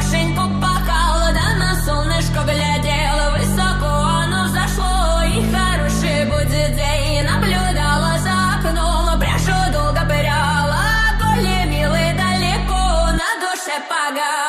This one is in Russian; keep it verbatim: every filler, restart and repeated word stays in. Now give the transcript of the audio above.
хорошенько пахала, да на солнышко глядела. Высоко оно взошло, и хороший будет день. Наблюдала за окном, пряжу долго пряла, коли милый далеко, на душе погано.